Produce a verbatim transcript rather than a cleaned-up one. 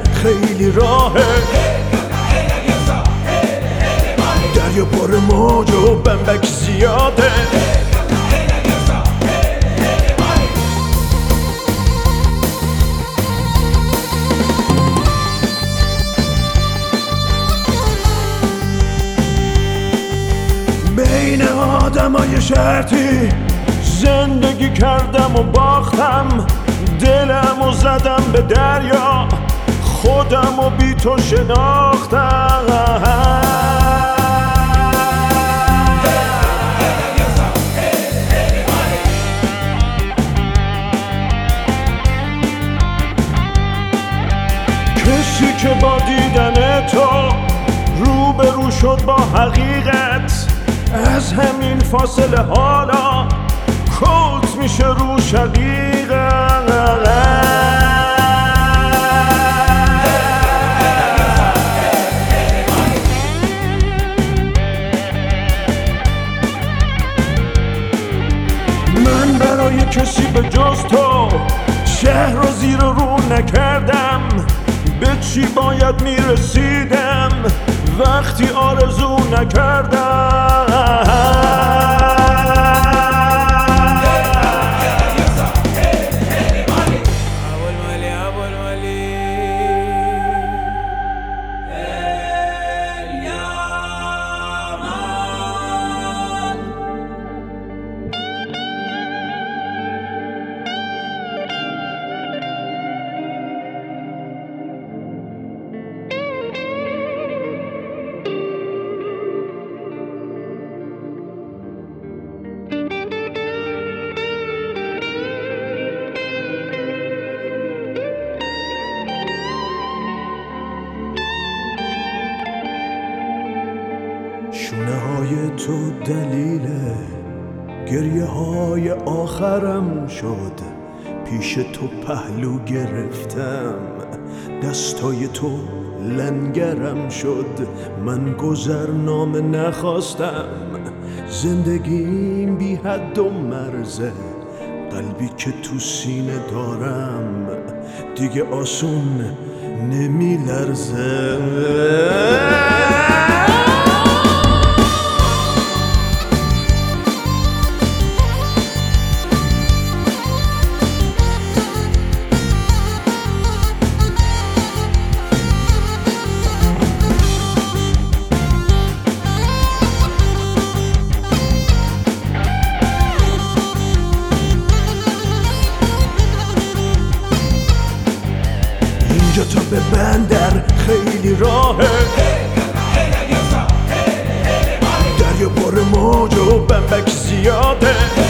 خیلی راهه، دریا پر موج و بمبک زیاده. بین آدمای شرطی زندگی کردم و باختم، دلم و زدم به دریا، خودم و بی تو شناختم. کسی که با دیدن تو روبرو شد با حقیقت، از همین فاصله حالا کلت میشه رو شقیقت. من برای کسی به جز تو شهر رو زیر رو نکردم، به چی باید میرسیدم وقتی آرزو نکردم. شونه های تو دلیل گریه های آخرم شد، پیش تو پهلو گرفتم، دستای تو لنگرم شد. من گذرنامه نخواستم، زندگیم بی حد و مرزه، قلبی که تو سینه دارم دیگه آسون نمی لرزه. اینجا تا به بندر خیلی راهه، دریا پر موج و بمبک زیاده.